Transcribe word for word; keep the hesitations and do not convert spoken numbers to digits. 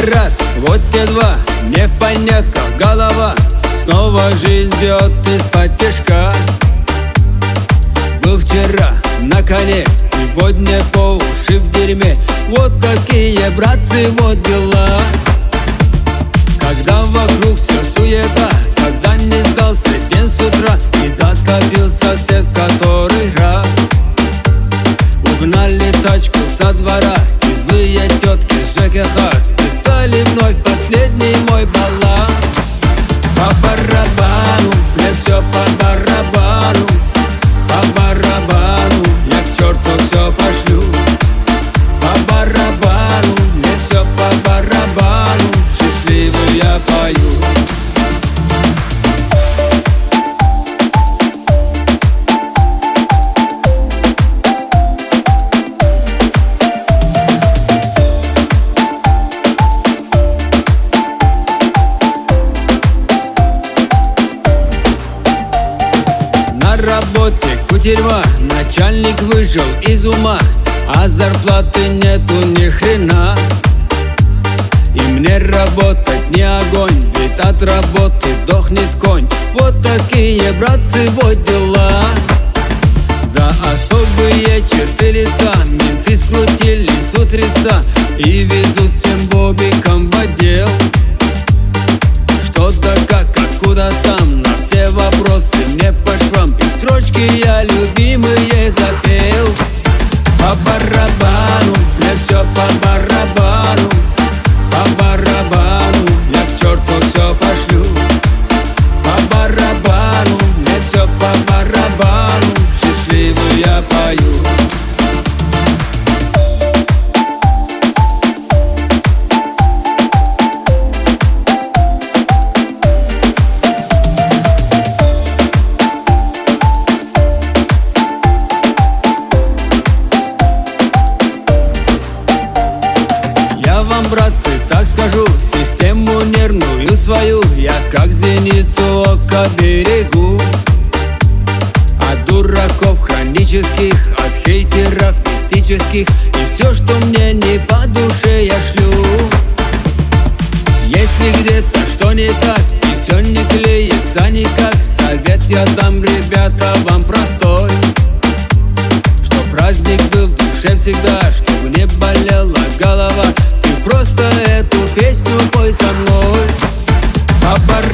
раз, вот те два, не в понятках голова. Снова жизнь бьет из-под тишка. Был вчера на коне, сегодня по уши в дерьме. Вот такие, братцы, вот дела. Когда вокруг все суета, когда не сдался день с утра, и закопил сосед в который раз. Угнали тачку со двора, и злые тетки с ЖКХ списали вновь последний мой баланс. По барабану, мне все по барабану. По барабану, я к черту все пошлю. По барабану, мне все по барабану. Счастливый я пою. На работе кутерьма, начальник выжил из ума, а зарплаты нету ни хрена. И мне работать не огонь, ведь от работы дохнет конь. Вот такие, братцы, вот дела. За особые черты лица менты скрутили с утреца и везут всем бобиком в отдел. Что да как, откуда сам, на все вопросы мне по швам. И строчки я любимые запел. По барабану, мне все по барабану. По барабану, я к черту все пошлю. По барабану, мне все по барабану. Счастливый я пою. Братцы, так скажу, систему нервную свою я как зеницу ока берегу. От дураков хронических, от хейтеров мистических, и все, что мне не по душе, я шлю. Если где-то что не так и все не клеится никак, совет я дам, ребята, вам простой. Что праздник был в душе всегда, чтобы не болела голова. Просто эту песню пой со мной. По